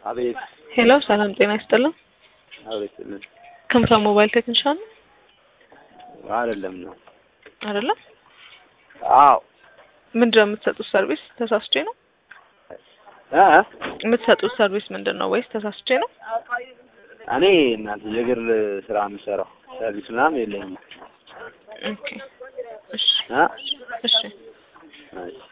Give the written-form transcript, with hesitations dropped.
አቤት። ሄሎ ሰላም ጤና ይስጥልኝ። አቤት። ክንፈ ሞባይል ቴክኒሻን አይደለም ነው አይደለም? አዎ። ምንድነው የምትሰጡት ሰርቪስ? ተሳስቼ ነው? የምትሰጡት ሰርቪስ ምንድነው ወይስ ተሳስቼ ነው? እኔ እናንተ የግል ስራ የምሰራው ሰርቪስ ምናምን የለኝም። ኦኬ እሺ እሺ